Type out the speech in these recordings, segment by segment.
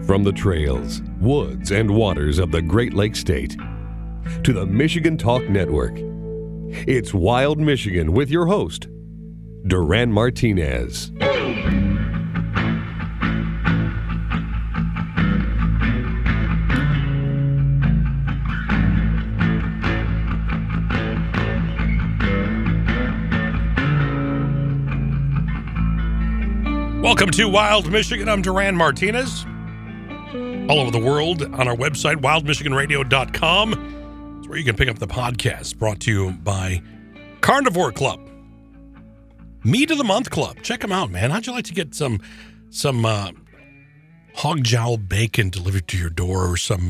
From the trails, woods, and waters of the Great Lakes State to the Michigan Talk Network, it's Wild Michigan with your host, Duran Martinez. Welcome to Wild Michigan. I'm Duran Martinez. All over the world on our website, wildmichiganradio.com. It's where you can pick up the podcast brought to you by Carnivore Club. Meat of the Month Club. Check them out, man. How'd you like to get some hog jowl bacon delivered to your door, or some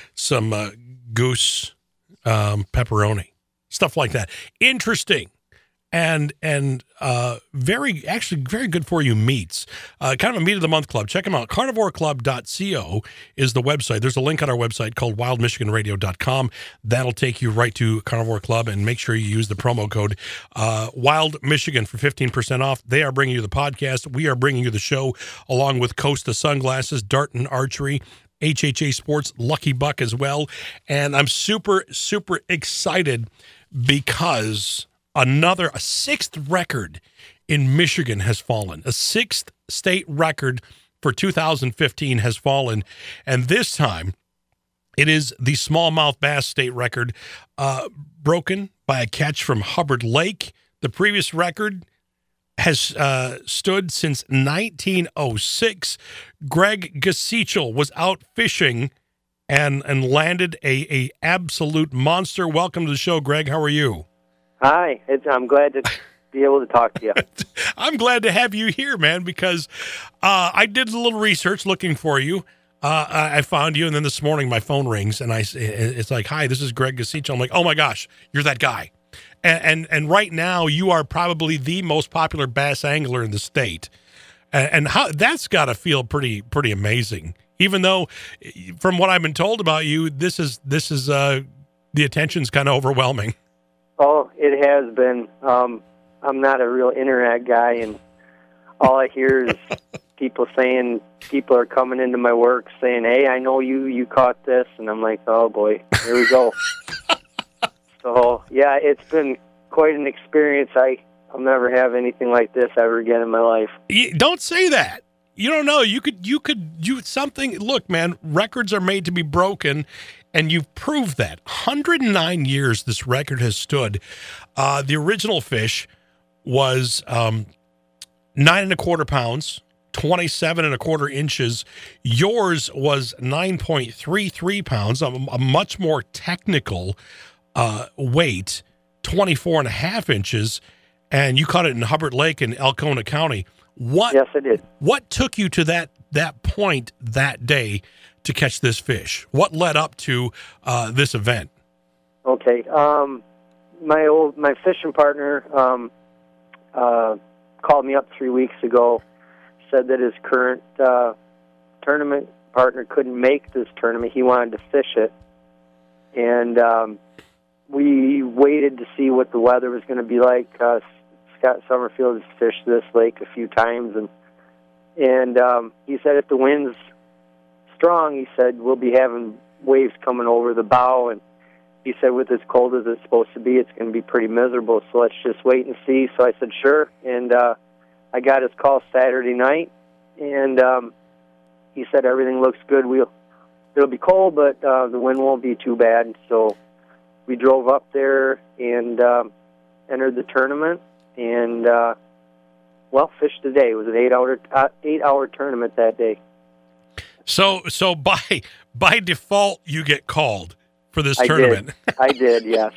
goose pepperoni, stuff like that? Interesting. And very good for you meats. Kind of a meat of the month club. Check them out. Carnivoreclub.co is the website. There's a link on our website called wildmichiganradio.com. That'll take you right to Carnivore Club, and make sure you use the promo code Wild Michigan for 15% off. They are bringing you the podcast. We are bringing you the show along with Costa Sunglasses, Darton Archery, HHA Sports, Lucky Buck as well. And I'm super, super excited because a sixth record in Michigan has fallen. A sixth state record for 2015 has fallen. And this time, it is the smallmouth bass state record, broken by a catch from Hubbard Lake. The previous record has stood since 1906. Greg Gasichel was out fishing and landed a absolute monster. Welcome to the show, Greg. How are you? Hi, I'm glad to be able to talk to you. I'm glad to have you here, man, because I did a little research looking for you. I found you, and then this morning my phone rings, and it's like, hi, this is Greg Gasichel. I'm like, oh my gosh, you're that guy. And right now you are probably the most popular bass angler in the state. And how that's got to feel pretty amazing, even though from what I've been told about you, this is the attention's kind of overwhelming. Oh, it has been. I'm not a real internet guy, and all I hear is people are coming into my work saying, hey, I know you caught this, and I'm like, oh boy, here we go. So, yeah, it's been quite an experience. I'll never have anything like this ever again in my life. Don't say that. You don't know. You could something. Look, man, records are made to be broken, and you've proved that. 109 years this record has stood. The original fish was 9 1/4 pounds, 27 1/4 inches. Yours was 9.33 pounds, a much more technical weight, 24 1/2 inches, and you caught it in Hubbard Lake in Alcona County. Yes, I did. What took you to that point that day to catch this fish? What led up to this event? Okay, my fishing partner called me up 3 weeks ago, said that his current tournament partner couldn't make this tournament. He wanted to fish it, and we waited to see what the weather was going to be like. Scott Summerfield has fished this lake a few times, and he said if the wind's strong, he said we'll be having waves coming over the bow, and he said with as cold as it's supposed to be, it's going to be pretty miserable, so let's just wait and see. So I said sure, and I got his call Saturday night, and he said everything looks good. It'll be cold, but the wind won't be too bad. So we drove up there and entered the tournament, and fished today. It was an 8-hour tournament that day. So by default, you get called for this tournament. I did, yes.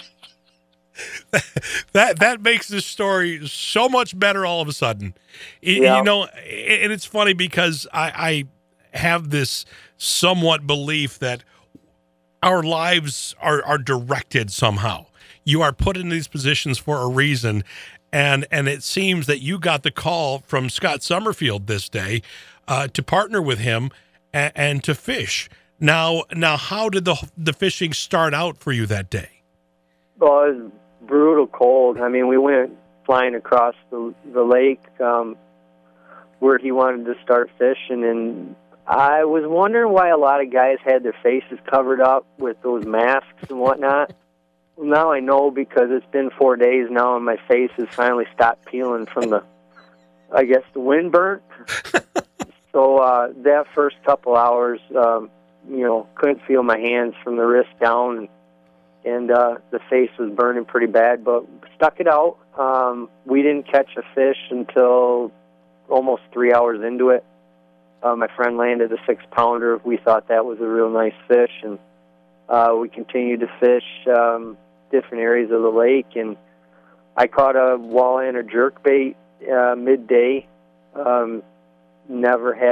That makes this story so much better all of a sudden. Yeah. You know, and it's funny because I have this somewhat belief that our lives are directed somehow. You are put in these positions for a reason, and it seems that you got the call from Scott Summerfield this day to partner with him and to fish. Now, how did the fishing start out for you that day? Well, it was brutal cold. I mean, we went flying across the lake where he wanted to start fishing, and I was wondering why a lot of guys had their faces covered up with those masks and whatnot. Well, now I know, because it's been 4 days now, and my face has finally stopped peeling from the wind burnt. So that first couple hours, couldn't feel my hands from the wrist down, and the face was burning pretty bad, but stuck it out. We didn't catch a fish until almost 3 hours into it. My friend landed a 6-pounder. We thought that was a real nice fish, and we continued to fish different areas of the lake, and I caught a walleye and a jerkbait midday. Never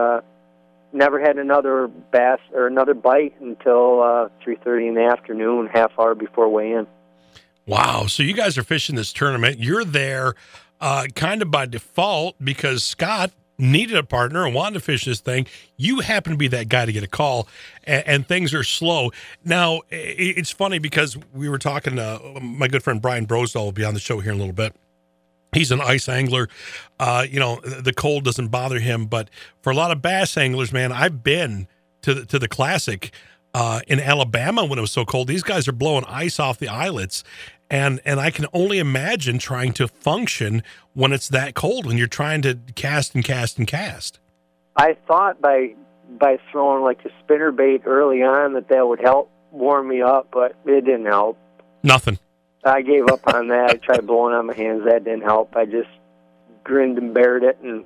had another bass or another bite until 3:30 in the afternoon, half hour before weigh-in. Wow! So you guys are fishing this tournament. You're there kind of by default because Scott needed a partner and wanted to fish this thing. You happen to be that guy to get a call, and things are slow. Now, it's funny because we were talking to my good friend Brian Brosdahl will be on the show here in a little bit. He's an ice angler. The cold doesn't bother him, but for a lot of bass anglers, man, I've been to the Classic in Alabama when it was so cold. These guys are blowing ice off the eyelets, and I can only imagine trying to function when it's that cold, when you're trying to cast and cast and cast. I thought by throwing like a spinner bait early on that would help warm me up, but it didn't help. Nothing. I gave up on that. I tried blowing on my hands. That didn't help. I just grinned and bared it and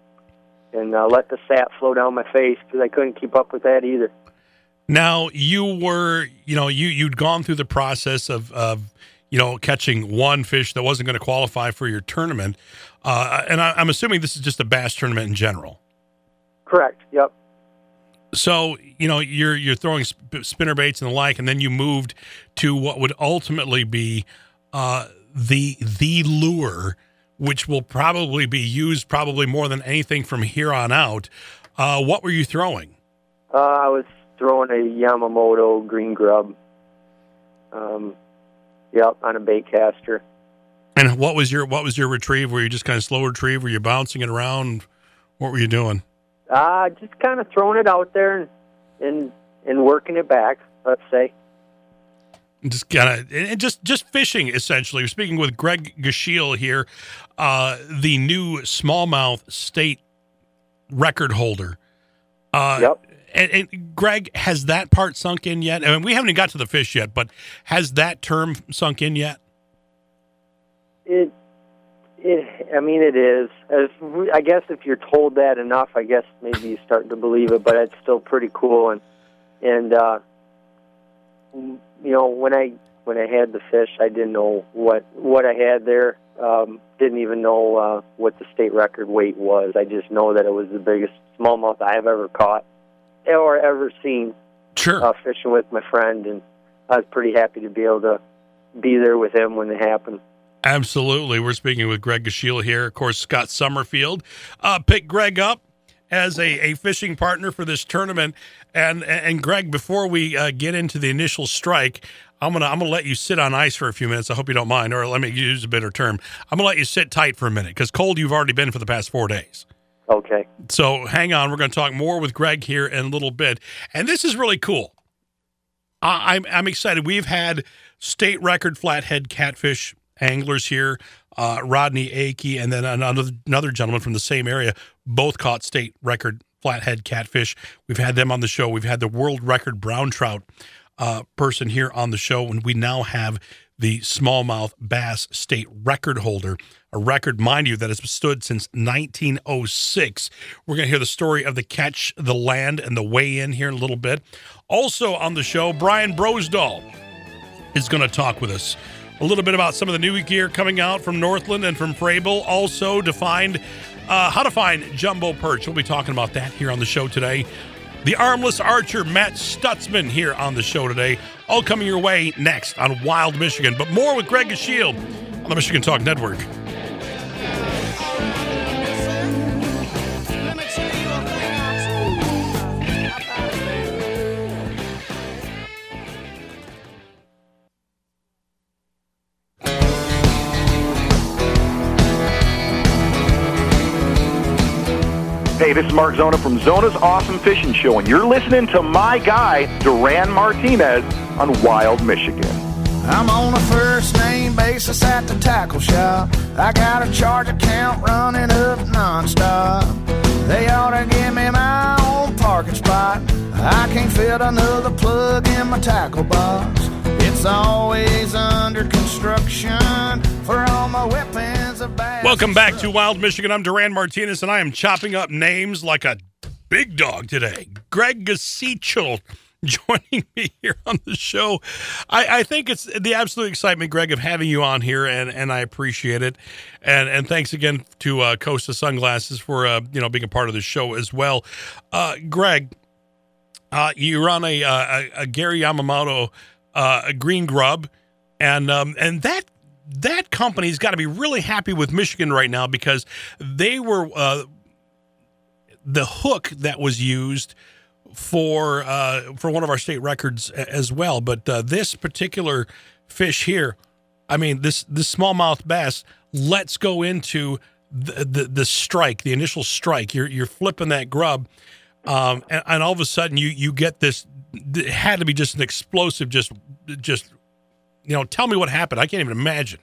let the sap flow down my face because I couldn't keep up with that either. Now, you were, you'd gone through the process of catching one fish that wasn't going to qualify for your tournament. And I'm assuming this is just a bass tournament in general. Correct. Yep. So, you're throwing spinner baits and the like, and then you moved to what would ultimately be the lure, which will probably be used probably more than anything from here on out. What were you throwing? I was throwing a Yamamoto green grub. On a bait caster. And what was your retrieve? Were you just kind of slow retrieve? Were you bouncing it around? What were you doing? Just kind of throwing it out there and working it back, let's say. Just kind of just fishing, essentially. We're speaking with Greg Gashiel here, the new smallmouth state record holder. Yep. And Greg, has that part sunk in yet? I mean, we haven't even got to the fish yet, but has that term sunk in yet? It is. I guess if you're told that enough, I guess maybe you start to believe it. But it's still pretty cool. And when I had the fish, I didn't know what I had there. Didn't even know what the state record weight was. I just know that it was the biggest smallmouth I have ever caught or ever seen. Sure. Fishing with my friend, and I was pretty happy to be able to be there with him when it happened. Absolutely. We're speaking with Greg Gashiel here. Of course, Scott Summerfield picked Greg up as a fishing partner for this tournament. And Greg, before we get into the initial strike, I'm gonna let you sit on ice for a few minutes. I hope you don't mind, or let me use a better term. I'm gonna let you sit tight for a minute because cold you've already been for the past 4 days. Okay. So hang on. We're going to talk more with Greg here in a little bit. And this is really cool. I'm excited. We've had state record flathead catfish anglers here, Rodney Akey, and then another gentleman from the same area, both caught state record flathead catfish. We've had them on the show. We've had the world record brown trout person here on the show, and we now have the smallmouth bass state record holder, a record, mind you, that has stood since 1906. We're going to hear the story of the catch, the land, and the weigh-in here in a little bit. Also on the show, Brian Brosdahl is going to talk with us a little bit about some of the new gear coming out from Northland and from Frabill. Also how to find jumbo perch. We'll be talking about that here on the show today. The armless archer, Matt Stutzman, here on the show today. All coming your way next on Wild Michigan. But more with Greg Gashiel on the Michigan Talk Network. Hey, this is Mark Zona from Zona's Awesome Fishing Show, and you're listening to my guy, Duran Martinez, on Wild Michigan. I'm on a first-name basis at the tackle shop. I got a charge account running up nonstop. They ought to give me my own parking spot. I can't fit another plug in my tackle box. It's always under construction for all my weapons of bass. Welcome back to Wild Michigan. I'm Duran Martinez, and I am chopping up names like a big dog today. Greg Gasichel joining me here on the show. I think it's the absolute excitement, Greg, of having you on here, and I appreciate it. And thanks again to Costa Sunglasses for being a part of the show as well. Greg, you run a Gary Yamamoto a green grub, and that company's got to be really happy with Michigan right now, because they were the hook that was used for one of our state records as well. But this particular fish here, I mean, this smallmouth bass, let's go into the strike, the initial strike. You're flipping that grub, and all of a sudden you get this. It had to be just an explosive, just tell me what happened. I can't even imagine.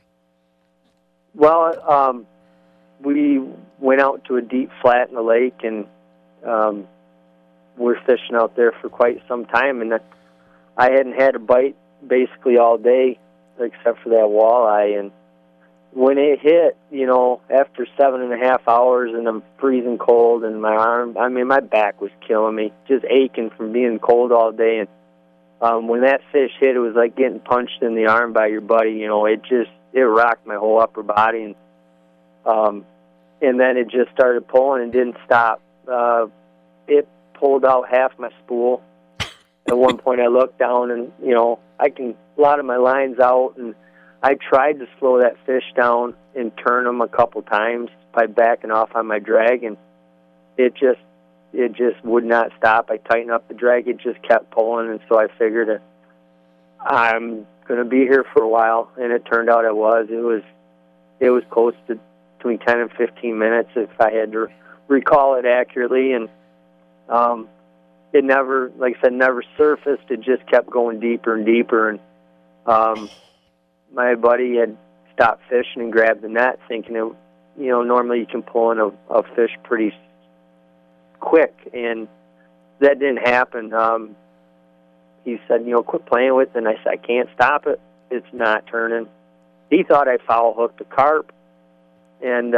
Well, we went out to a deep flat in the lake, and we're fishing out there for quite some time, and I hadn't had a bite basically all day except for that walleye. And when it hit, after 7.5 hours, and I'm freezing cold, and my back was killing me, just aching from being cold all day. And when that fish hit, it was like getting punched in the arm by your buddy. It rocked my whole upper body, and then it just started pulling and didn't stop. It pulled out half my spool. At one point, I looked down, and a lot of my line's out, and I tried to slow that fish down and turn him a couple times by backing off on my drag, and it just would not stop. I tightened up the drag, it just kept pulling, and so I figured I'm going to be here for a while, and it turned out it was close to between 10 and 15 minutes if I had to recall it accurately, and it never, like I said, never surfaced. It just kept going deeper and deeper, and my buddy had stopped fishing and grabbed the net, thinking normally you can pull in a fish pretty quick, and that didn't happen. He said, quit playing with it, and I said, I can't stop it. It's not turning. He thought I foul hooked a carp, and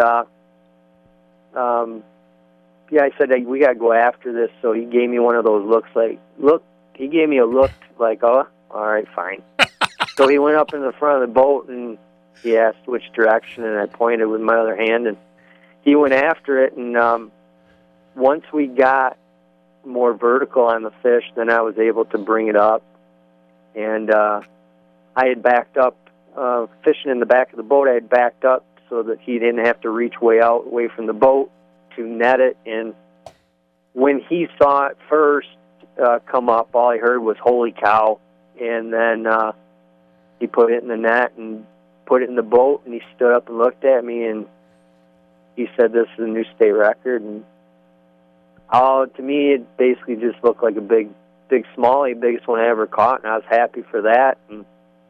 I said, hey, we got to go after this. So he gave me one of those looks he gave me a look like, oh, all right, fine. So he went up in the front of the boat, and he asked which direction, and I pointed with my other hand, and he went after it. And once we got more vertical on the fish, then I was able to bring it up. And I had backed up, fishing in the back of the boat, I had backed up so that he didn't have to reach way out, away from the boat to net it. And when he saw it first come up, all I heard was, holy cow. And then he put it in the net and put it in the boat, and he stood up and looked at me, and he said, this is a new state record. And to me, it basically just looked like a big smallie, biggest one I ever caught, and I was happy for that. And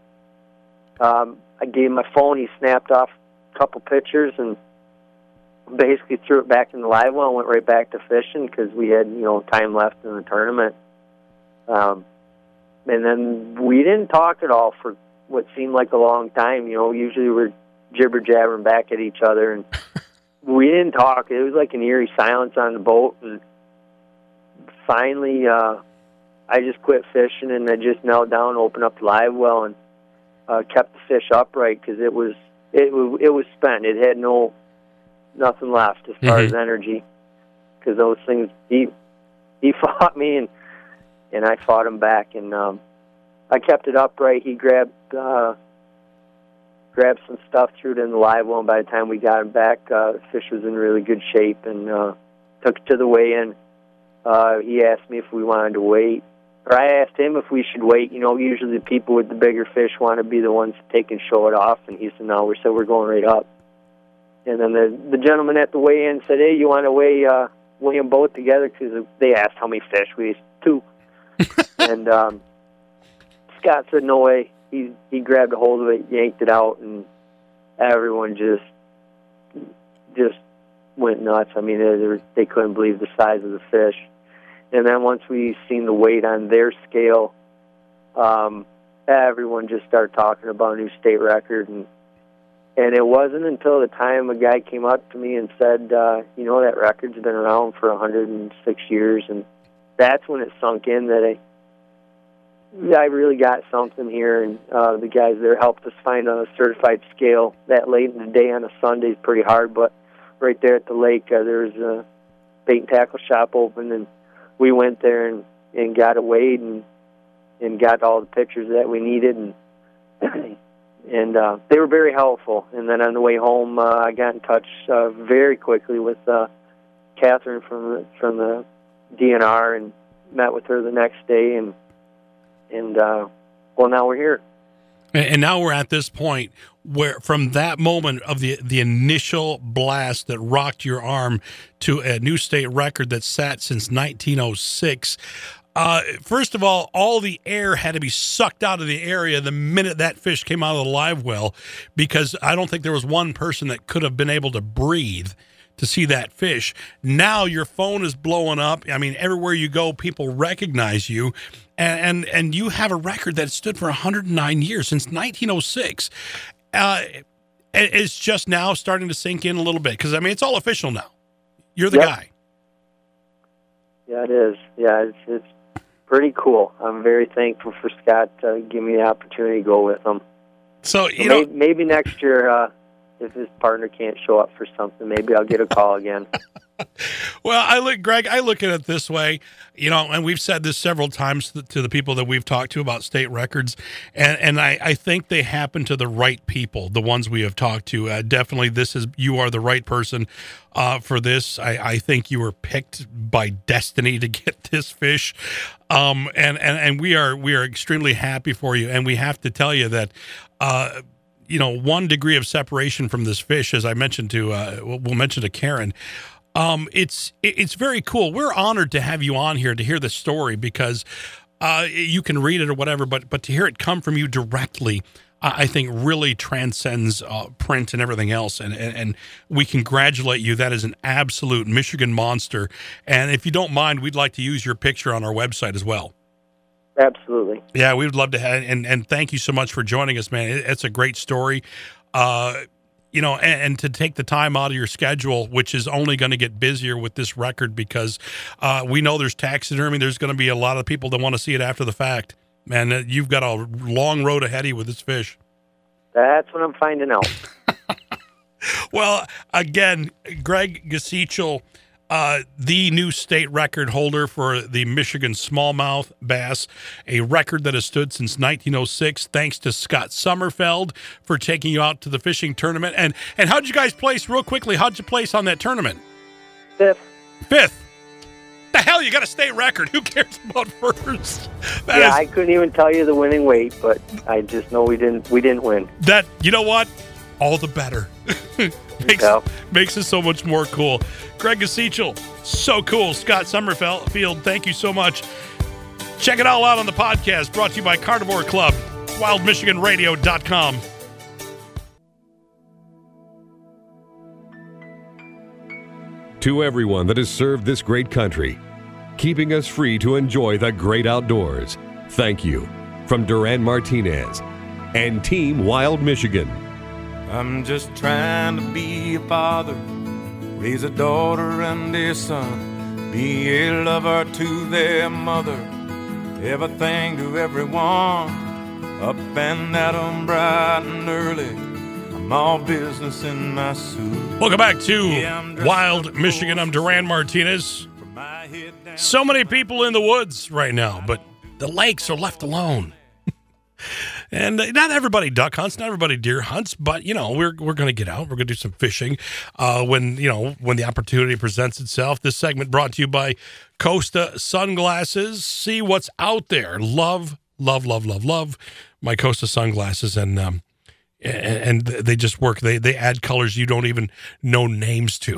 I gave him my phone. He snapped off a couple pictures and basically threw it back in the live well and went right back to fishing because we had time left in the tournament. And then we didn't talk at all for what seemed like a long time. Usually we're jibber-jabbering back at each other, and we didn't talk. It was like an eerie silence on the boat, and finally I just quit fishing, and I just knelt down, opened up the live well, and kept the fish upright because it was spent. It had nothing left as far as energy, because those things, he fought me, and I fought him back, and I kept it upright. He grabbed some stuff, threw it in the live well, and by the time we got him back, the fish was in really good shape, and took it to the weigh-in. He asked me if we wanted to wait, or I asked him if we should wait. Usually the people with the bigger fish want to be the ones to take and show it off, and he said, no, we're going right up. And then the gentleman at the weigh-in said, hey, you want to weigh weigh them both together because they asked how many fish. We used 2. And Scott said, no way. He grabbed a hold of it, yanked it out, and everyone just went nuts. I mean, they couldn't believe the size of the fish. And then once we seen the weight on their scale, everyone just started talking about a new state record. And it wasn't until the time a guy came up to me and said, that record's been around for 106 years. And that's when it sunk in that I really got something here. And the guys there helped us find a certified scale that late in the day on a Sunday is pretty hard. But right there at the lake, there was a bait and tackle shop open, and we went there and got it weighed and got all the pictures that we needed, and they were very helpful. And then on the way home, I got in touch very quickly with Catherine from the DNR and met with her the next day, and now we're here. And now we're at this point where, from that moment of the initial blast that rocked your arm to a new state record that sat since 1906, first of all the air had to be sucked out of the area the minute that fish came out of the live well, because I don't think there was one person that could have been able to breathe to see that fish. Now your phone is blowing up. I mean, everywhere you go, people recognize you. And you have a record that stood for 109 years, since 1906. It's just now starting to sink in a little bit, because, I mean, it's all official now. You're the guy. Yeah, it is. Yeah, it's pretty cool. I'm very thankful for Scott giving me the opportunity to go with him. So, maybe next year, if his partner can't show up for something, maybe I'll get a call again. Well, Greg, I look at it this way, and we've said this several times to the people that we've talked to about state records, and I think they happen to the right people, the ones we have talked to. Definitely, you are the right person for this. I think you were picked by destiny to get this fish, and we are extremely happy for you. And we have to tell you that. 1 degree of separation from this fish, as I mentioned we'll mention to Karen. It's very cool. We're honored to have you on here to hear the story, because you can read it or whatever, but to hear it come from you directly, I think really transcends print and everything else. And we congratulate you. That is an absolute Michigan monster. And if you don't mind, we'd like to use your picture on our website as well. Absolutely. Yeah, we would love to have, and thank you so much for joining us, man. It's a great story. And to take the time out of your schedule, which is only going to get busier with this record, because we know there's taxidermy. There's going to be a lot of people that want to see it after the fact. Man, you've got a long road ahead of you with this fish. That's what I'm finding out. Well, again, Greg Gasichel, the new state record holder for the Michigan smallmouth bass, a record that has stood since 1906. Thanks to Scott Sommerfeld for taking you out to the fishing tournament. And how'd you guys place, real quickly, how'd you place on that tournament? Fifth. The hell, you got a state record. Who cares about first? I couldn't even tell you the winning weight, but I just know we didn't win. That, you know what? All the better. Makes it so much more cool. Greg Gasichel, so cool. Scott Sommerfeld, thank you so much. Check it all out on the podcast, brought to you by Carnivore Club, wildmichiganradio.com. To everyone that has served this great country, keeping us free to enjoy the great outdoors, thank you. From Duran Martinez and Team Wild Michigan. I'm just trying to be a father, raise a daughter and a son, be a lover to their mother, everything to everyone, up and at 'em bright and early, I'm all business in my suit. Welcome back to Wild Michigan. I'm Duran Martinez. So many people in the woods right now, but the lakes are left alone. And not everybody duck hunts, not everybody deer hunts, but, we're going to get out. We're going to do some fishing when the opportunity presents itself. This segment brought to you by Costa Sunglasses. See what's out there. Love my Costa sunglasses, and they just work. They add colors you don't even know names to.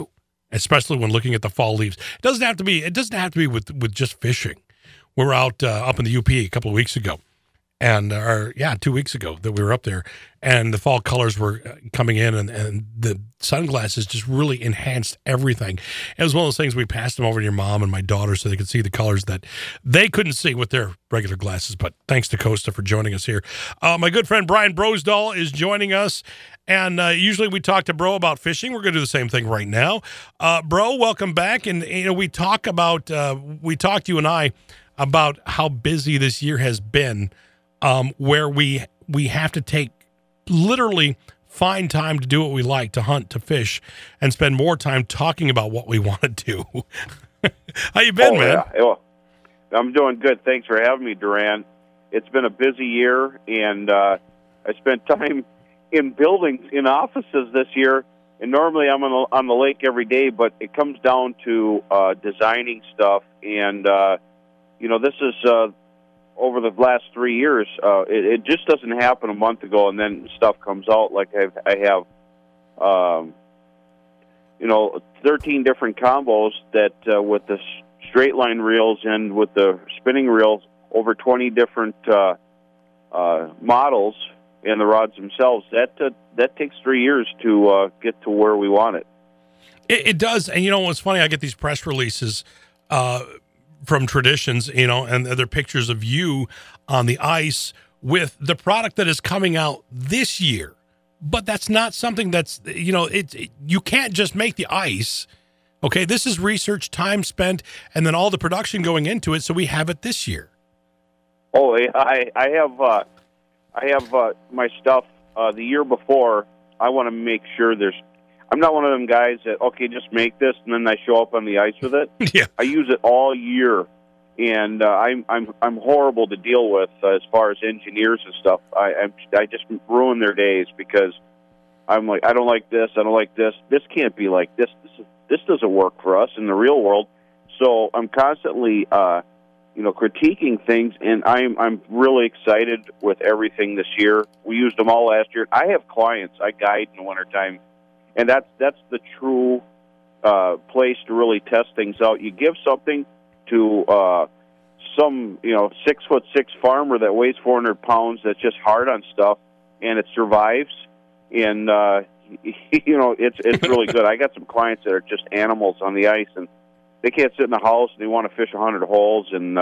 especially when looking at the fall leaves. It doesn't have to be with just fishing. We were out up in the UP a couple of weeks ago, and 2 weeks ago that we were up there, and the fall colors were coming in, and the sunglasses just really enhanced everything. It was one of those things, we passed them over to your mom and my daughter so they could see the colors that they couldn't see with their regular glasses. But thanks to Costa for joining us here. My good friend Brian Brosdahl is joining us, and usually we talk to Bro about fishing. We're going to do the same thing right now. Bro, welcome back. And we talked, you and I, about how busy this year has been, where we have to literally find time to do what we like, to hunt, to fish, and spend more time talking about what we want to do. How you been, man? Yeah. Well, I'm doing good. Thanks for having me, Duran. It's been a busy year, and I spent time in buildings, in offices this year. And normally I'm on the lake every day, but it comes down to designing stuff. And, this is over the last 3 years. It just doesn't happen a month ago, and then stuff comes out. Like I have, 13 different combos that with the straight line reels and with the spinning reels, over 20 different models and the rods themselves. That takes 3 years to get to where we want it. It does. And what's funny, I get these press releases from Traditions, and they're pictures of you on the ice with the product that is coming out this year. But that's not something that's, you can't just make the ice. Okay, this is research, time spent, and then all the production going into it, so we have it this year. Oh, I have my stuff the year before. I want to make sure I'm not one of them guys that, okay, just make this, and then I show up on the ice with it. Yeah. I use it all year, and I'm horrible to deal with as far as engineers and stuff. I just ruin their days because I'm like, I don't like this, I don't like this. This can't be like this. This doesn't work for us in the real world. So I'm constantly, critiquing things, and I'm really excited with everything this year. We used them all last year. I have clients I guide in the wintertime. And that's the true place to really test things out. You give something to some 6'6" farmer that weighs 400 pounds that's just hard on stuff, and it survives. And it's really good. I got some clients that are just animals on the ice, and they can't sit in the house, and they want to fish 100 holes, and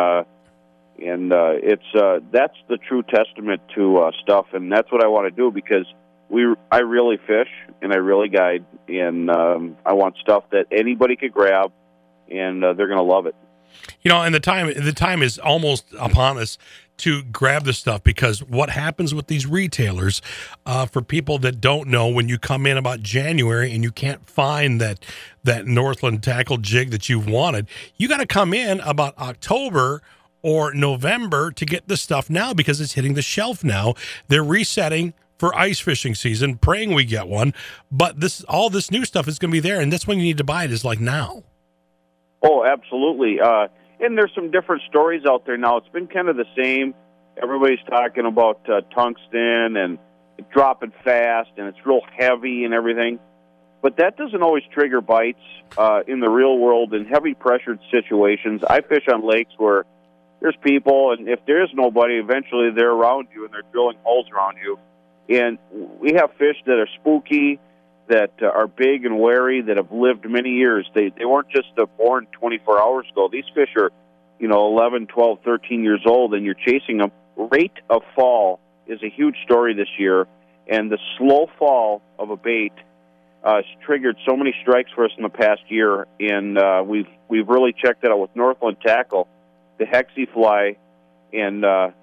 it's that's the true testament to stuff, and that's what I want to do because I really fish and I really guide, and I want stuff that anybody could grab, and they're going to love it. And the time is almost upon us to grab this stuff, because what happens with these retailers, for people that don't know, when you come in about January and you can't find that Northland tackle jig that you wanted, you got to come in about October or November to get the stuff now, because it's hitting the shelf now. They're resetting for ice fishing season, praying we get one, but all this new stuff is going to be there, and that's when you need to buy it, is like now. Oh, absolutely. And there's some different stories out there now. It's been kind of the same. Everybody's talking about tungsten and dropping fast, and it's real heavy and everything. But that doesn't always trigger bites in the real world in heavy pressured situations. I fish on lakes where there's people, and if there's nobody, eventually they're around you and they're drilling holes around you. And we have fish that are spooky, that are big and wary, that have lived many years. They weren't just born 24 hours ago. These fish are, 11, 12, 13 years old, and you're chasing them. Rate of fall is a huge story this year, and the slow fall of a bait has triggered so many strikes for us in the past year, and we've really checked that out with Northland Tackle, the Hexifly, and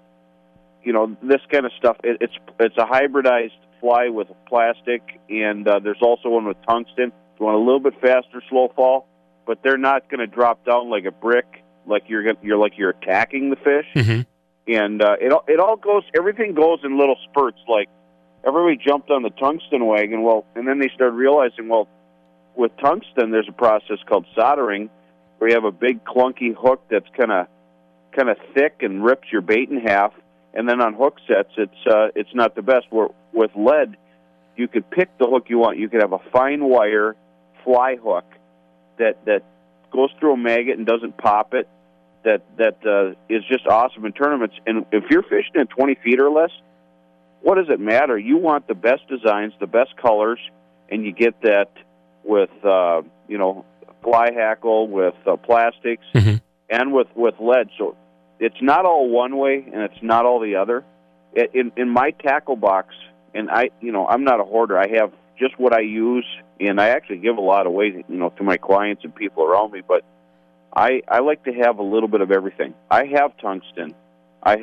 this kind of stuff. It's a hybridized fly with plastic, and there's also one with tungsten. You want a little bit faster slow fall, but they're not going to drop down like a brick, like you're attacking the fish. Mm-hmm. And everything goes in little spurts. Like everybody jumped on the tungsten wagon, and then they started realizing, with tungsten there's a process called soldering, where you have a big clunky hook that's kind of thick and rips your bait in half. And then on hook sets, it's not the best. With lead, you could pick the hook you want. You could have a fine wire fly hook, that goes through a maggot and doesn't pop it, that is just awesome in tournaments. And if you're fishing in 20 feet or less, what does it matter? You want the best designs, the best colors, and you get that with fly hackle, with plastics, and with lead. So it's not all one way, and it's not all the other. In my tackle box, and I'm not a hoarder. I have just what I use, and I actually give a lot away, to my clients and people around me. But I like to have a little bit of everything. I have tungsten, I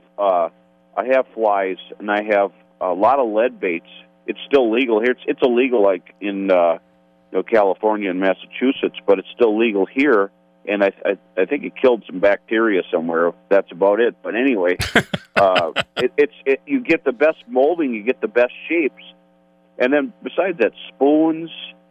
have flies, and I have a lot of lead baits. It's still legal here. It's illegal like in California and Massachusetts, but it's still legal here. And I think it killed some bacteria somewhere. That's about it. But anyway, you get the best molding, you get the best shapes, and then besides that, spoons,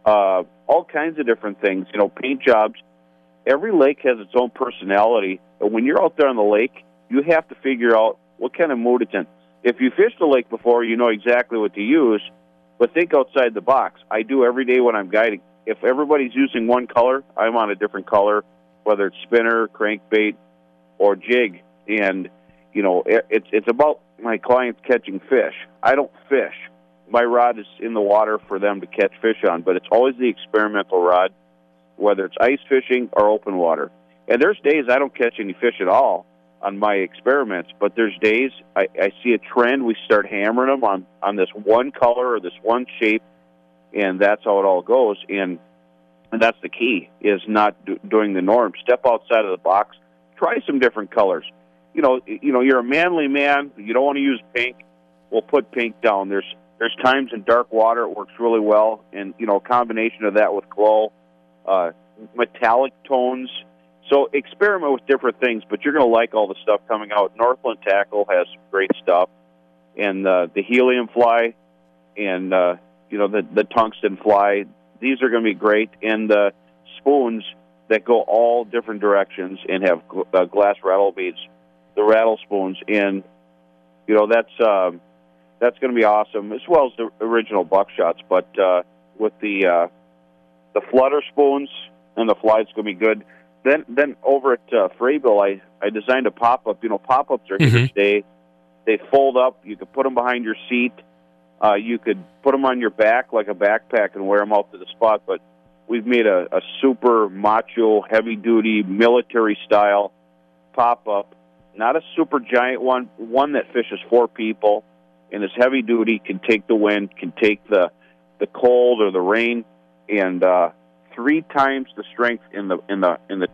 all kinds of different things. Paint jobs. Every lake has its own personality. But when you're out there on the lake, you have to figure out what kind of mood it's in. If you fished the lake before, you know exactly what to use. But think outside the box. I do every day when I'm guiding. If everybody's using one color, I'm on a different color, whether it's spinner, crankbait, or jig. And, it's about my clients catching fish. I don't fish. My rod is in the water for them to catch fish on, but it's always the experimental rod, whether it's ice fishing or open water. And there's days I don't catch any fish at all on my experiments, but there's days I see a trend, we start hammering them on this one color or this one shape, and that's how it all goes. And that's the key, is not doing the norm. Step outside of the box. Try some different colors. You're a manly man. You don't want to use pink. We'll put pink down. There's times in dark water it works really well, and a combination of that with glow, metallic tones. So experiment with different things, but you're going to like all the stuff coming out. Northland Tackle has great stuff, and the helium fly, and the tungsten fly. These are going to be great, and the spoons that go all different directions and have glass rattle beads, the rattle spoons, and that's going to be awesome, as well as the original buckshots. But with the flutter spoons and the flies, going to be good. Then over at Frayville, I designed a pop-up. Pop-ups are here to stay. They fold up. You can put them behind your seat. You could put them on your back like a backpack and wear them out to the spot. But we've made a super macho, heavy-duty, military-style pop-up. Not a super giant one that fishes 4 people, and is heavy-duty, can take the wind, can take the cold or the rain, and 3 times the strength in the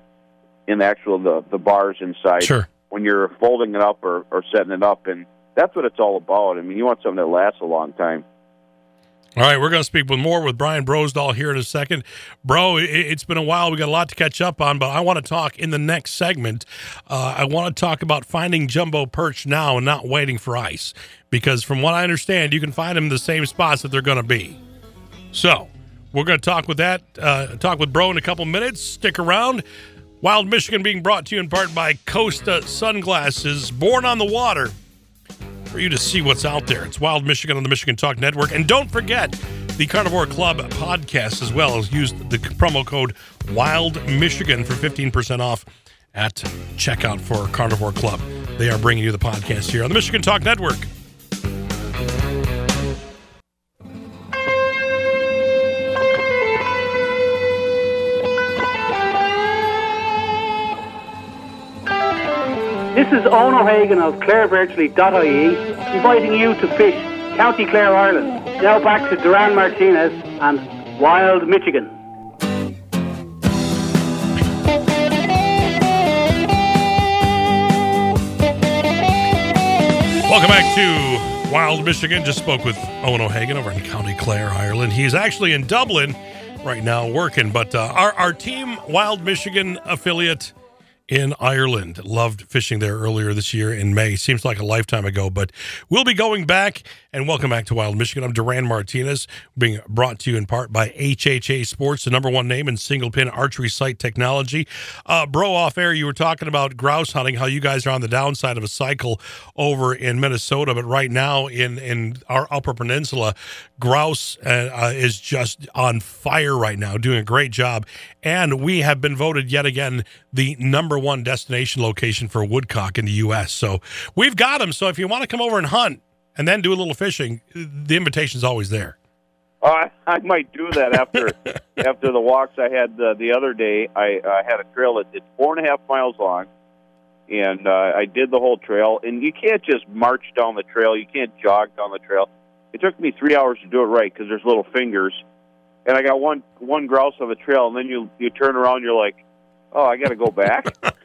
bars inside. Sure. When you're folding it up or setting it up, and that's what it's all about. I mean, you want something that lasts a long time. All right, we're going to speak more with Brian Brosdahl here in a second. Bro, it's been a while. We got a lot to catch up on, but I want to talk in the next segment. I want to talk about finding jumbo perch now and not waiting for ice, because from what I understand, you can find them in the same spots that they're going to be. So we're going to talk with Bro in a couple minutes. Stick around. Wild Michigan being brought to you in part by Costa Sunglasses, born on the water, for you to see what's out there. It's Wild Michigan on the Michigan Talk Network. And don't forget the Carnivore Club podcast as well. Use the promo code Wild Michigan for 15% off at checkout for Carnivore Club. They are bringing you the podcast here on the Michigan Talk Network. This is Owen O'Hagan of ClareVirtually.ie inviting you to fish County Clare, Ireland. Now back to Duran Martinez and Wild Michigan. Welcome back to Wild Michigan. Just spoke with Owen O'Hagan over in County Clare, Ireland. He's actually in Dublin right now working, but our team Wild Michigan affiliate in Ireland. Loved fishing there earlier this year in May. Seems like a lifetime ago, but we'll be going back. And welcome back to Wild Michigan. I'm Duran Martinez, being brought to you in part by HHA Sports, the number one name in single-pin archery sight technology. Bro, off air, you were talking about grouse hunting, how you guys are on the downside of a cycle over in Minnesota, but right now in our Upper Peninsula, grouse is just on fire right now, doing a great job. And we have been voted yet again the number one destination location for woodcock in the U.S. So we've got them. So if you want to come over and hunt and then do a little fishing, the invitation's always there. I might do that after the walks I had the other day. I had a trail that's 4.5 miles long, and I did the whole trail. And you can't just march down the trail. You can't jog down the trail. It took me 3 hours to do it right because there's little fingers. And I got one grouse on the trail, and then you turn around, you're like, oh, I got to go back.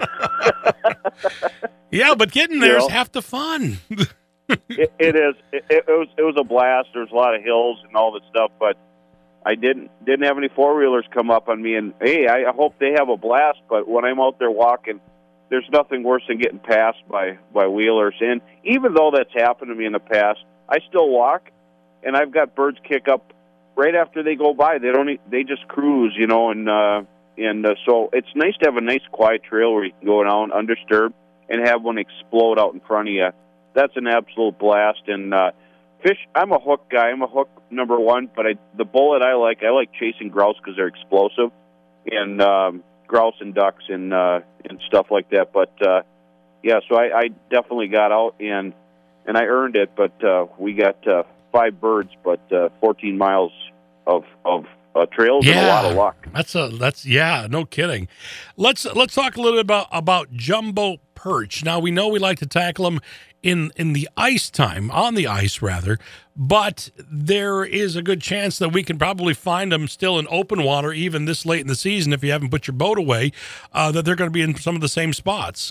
Yeah, but getting there is half the fun. It is. It was a blast. There's a lot of hills and all this stuff, but I didn't have any four-wheelers come up on me. And hey, I hope they have a blast. But when I'm out there walking, there's nothing worse than getting passed by wheelers. And even though that's happened to me in the past, I still walk, and I've got birds kick up right after they go by. They just cruise, you know, and so it's nice to have a nice quiet trail where you can go down undisturbed and have one explode out in front of you. That's an absolute blast. And fish, I'm a hook guy. I'm a hook number one, but the bullet I like chasing grouse because they're explosive, and grouse and ducks and stuff like that. But yeah, so I definitely got out and I earned it. But we got 5 birds, but 14 miles of trails and a lot of luck. That's no kidding. Let's talk a little bit about jumbo perch. Now we know we like to tackle them in the ice time, on the ice rather, but there is a good chance that we can probably find them still in open water even this late in the season if you haven't put your boat away, that they're going to be in some of the same spots.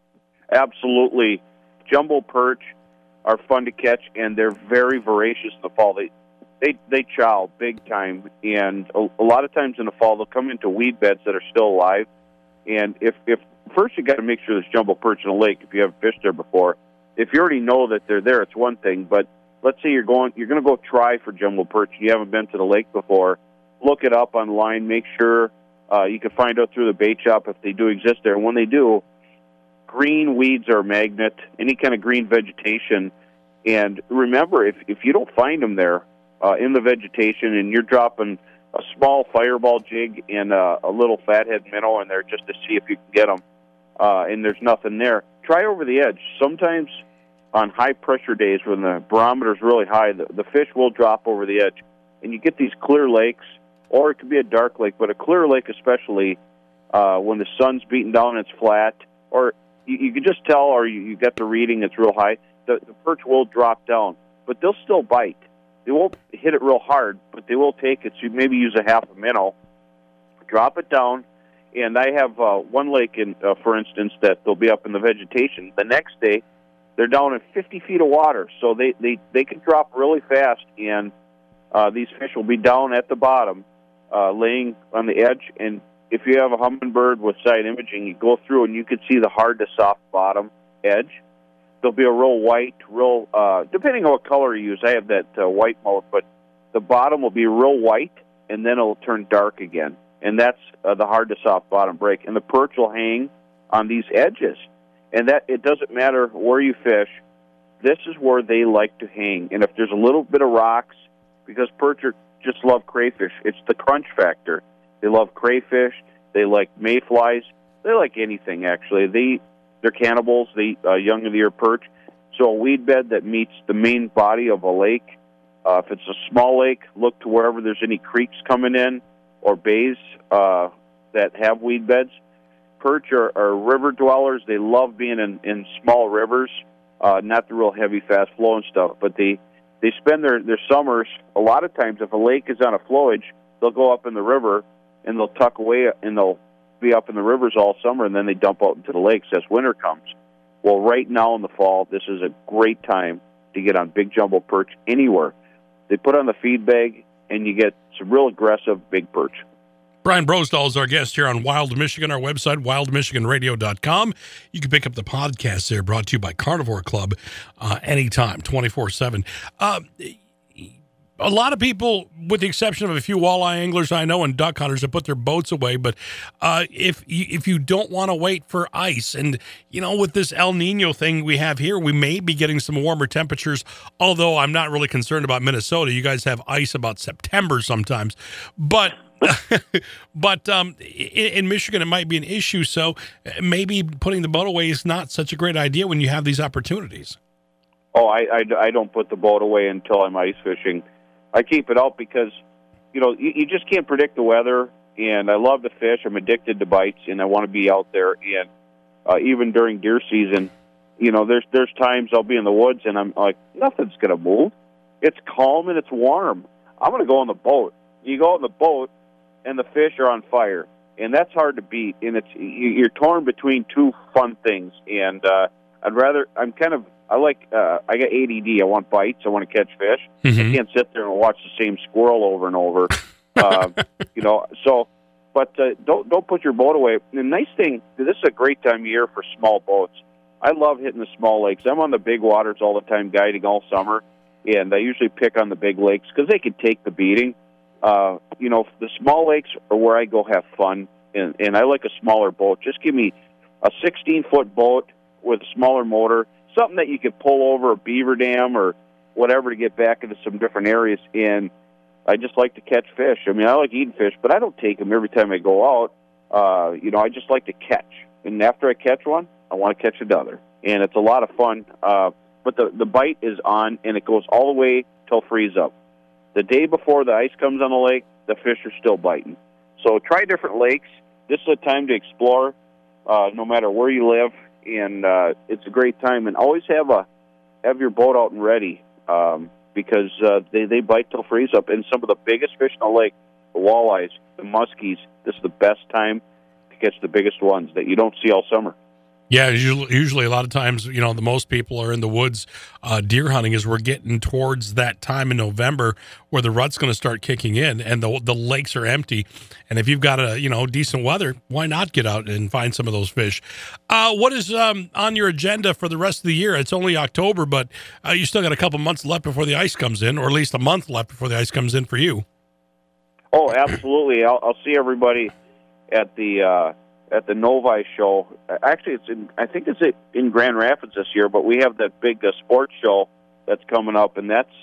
Absolutely. Jumbo perch are fun to catch, and they're very voracious in the fall. They chow big time, and a lot of times in the fall they'll come into weed beds that are still alive. And if first you got to make sure there's jumbo perch in a lake if you haven't fished there before. If you already know that they're there, it's one thing. But let's say you're going to go try for jumbo perch and you haven't been to the lake before. Look it up online. Make sure you can find out through the bait shop if they do exist there. And when they do, green weeds are a magnet. Any kind of green vegetation. And remember, if you don't find them there in the vegetation, and you're dropping a small fireball jig and a little fathead minnow in there just to see if you can get them, and there's nothing there, try over the edge. Sometimes on high-pressure days when the barometer's really high, the fish will drop over the edge. And you get these clear lakes, or it could be a dark lake, but a clear lake especially when the sun's beating down and it's flat, or you can just tell, or you get the reading, it's real high, the perch will drop down. But they'll still bite. They won't hit it real hard, but they will take it. So you maybe use a half a minnow, drop it down, and I have one lake, for instance, that they'll be up in the vegetation. The next day, they're down in 50 feet of water, so they can drop really fast, and these fish will be down at the bottom, laying on the edge. And if you have a hummingbird with side imaging, you go through and you can see the hard to soft bottom edge. There'll be a real white, depending on what color you use. I have that white mode, but the bottom will be real white, and then it'll turn dark again. And that's the hard to soft bottom break. And the perch will hang on these edges. And that it doesn't matter where you fish. This is where they like to hang. And if there's a little bit of rocks, because perch just love crayfish, it's the crunch factor. They love crayfish. They like mayflies. They like anything, actually. They're cannibals. They eat young of the year perch. So a weed bed that meets the main body of a lake. If it's a small lake, look to wherever there's any creeks coming in or bays that have weed beds. Perch are river dwellers. They love being in small rivers, not the real heavy, fast-flowing stuff. But they spend their summers, a lot of times, if a lake is on a flowage, they'll go up in the river, and they'll tuck away, and they'll be up in the rivers all summer, and then they dump out into the lakes as winter comes. Well, right now in the fall, this is a great time to get on big jumbo perch anywhere. They put on the feed bag, and you get some real aggressive big perch. Brian Brosdahl is our guest here on Wild Michigan, our website, wildmichiganradio.com. You can pick up the podcast there, brought to you by Carnivore Club anytime, 24/7. A lot of people, with the exception of a few walleye anglers I know and duck hunters, have put their boats away. But if you don't want to wait for ice, and with this El Nino thing we have here, we may be getting some warmer temperatures. Although I'm not really concerned about Minnesota. You guys have ice about September sometimes, but in Michigan it might be an issue. So maybe putting the boat away is not such a great idea when you have these opportunities. Oh, I don't put the boat away until I'm ice fishing. I keep it out because, you just can't predict the weather, and I love to fish. I'm addicted to bites, and I want to be out there. And even during deer season, there's times I'll be in the woods, and I'm like, nothing's going to move. It's calm and it's warm. I'm going to go on the boat. You go on the boat, and the fish are on fire, and that's hard to beat. And you're torn between two fun things, and I got ADD. I want bites. I want to catch fish. Mm-hmm. I can't sit there and watch the same squirrel over and over. Don't put your boat away. The nice thing, this is a great time of year for small boats. I love hitting the small lakes. I'm on the big waters all the time, guiding all summer, and I usually pick on the big lakes because they can take the beating. The small lakes are where I go have fun, and I like a smaller boat. Just give me a 16-foot boat with a smaller motor, something that you could pull over a beaver dam or whatever to get back into some different areas. And I just like to catch fish. I mean, I like eating fish, but I don't take them every time I go out. I just like to catch. And after I catch one, I want to catch another. And it's a lot of fun. But the bite is on, and it goes all the way till freeze up. The day before the ice comes on the lake, the fish are still biting. So try different lakes. This is a time to explore, no matter where you live. And it's a great time. And always have your boat out and ready because they bite till freeze up. And some of the biggest fish in the lake, the walleyes, the muskies, this is the best time to catch the biggest ones that you don't see all summer. Yeah, usually a lot of times, the most people are in the woods deer hunting as we're getting towards that time in November where the rut's going to start kicking in and the lakes are empty. And if you've got decent weather, why not get out and find some of those fish? What is on your agenda for the rest of the year? It's only October, but you still got a couple months left before the ice comes in, or at least a month left before the ice comes in for you. Oh, absolutely. I'll see everybody at the Novi show. Actually, I think it's in Grand Rapids this year, but we have that big sports show that's coming up, and that's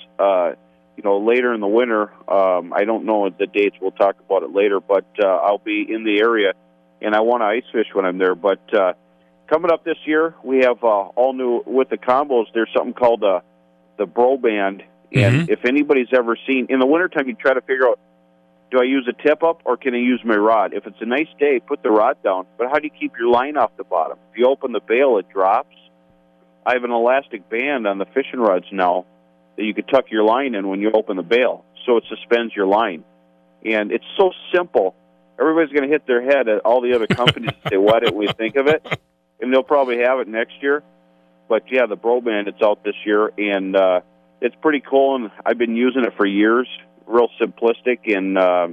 later in the winter. I don't know the dates. We'll talk about it later, but I'll be in the area, and I want to ice fish when I'm there. But coming up this year, we have all new with the combos. There's something called the Bro Band, and if anybody's ever seen in the wintertime, you try to figure out, do I use a tip-up or can I use my rod? If it's a nice day, put the rod down. But how do you keep your line off the bottom? If you open the bail, it drops. I have an elastic band on the fishing rods now that you can tuck your line in when you open the bail, so it suspends your line. And it's so simple. Everybody's going to hit their head at all the other companies and say, why didn't we think of it? And they'll probably have it next year. But, yeah, the Bro Band, it's out this year, and it's pretty cool, and I've been using it for years. Real simplistic, and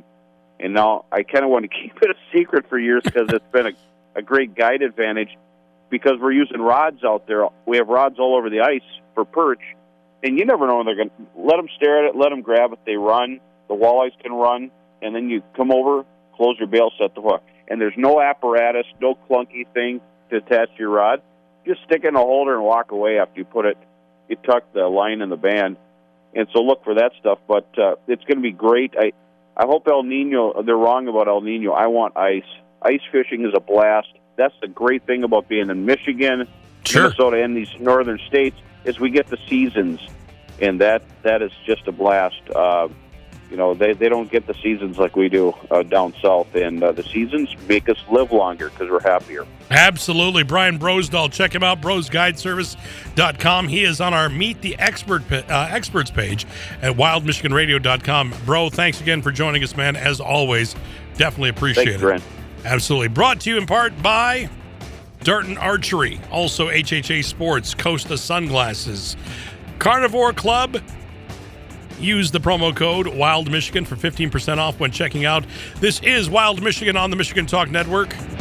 now I kind of want to keep it a secret for years because it's been a great guide advantage because we're using rods out there. We have rods all over the ice for perch, and you never know when they're going to let them stare at it, let them grab it. They run. The walleyes can run, and then you come over, close your bail, set the hook. And there's no apparatus, no clunky thing to attach to your rod. Just stick it in a holder and walk away after you put it. You tuck the line in the band. And so look for that stuff, but it's going to be great. I hope El Nino, they're wrong about El Nino. I want ice. Ice fishing is a blast. That's the great thing about being in Michigan, Minnesota, and these northern states is we get the seasons, and that is just a blast. They don't get the seasons like we do down south, and the seasons make us live longer because we're happier. Absolutely. Brian Brosdahl, check him out, brosguideservice.com. He is on our Meet the Experts page at wildmichiganradio.com. Bro, thanks again for joining us, man. As always, definitely appreciate it. Brent. Absolutely. Brought to you in part by Darton Archery, also HHA Sports, Costa Sunglasses, Carnivore Club, use the promo code Wild Michigan for 15% off when checking out. This is Wild Michigan on the Michigan Talk Network.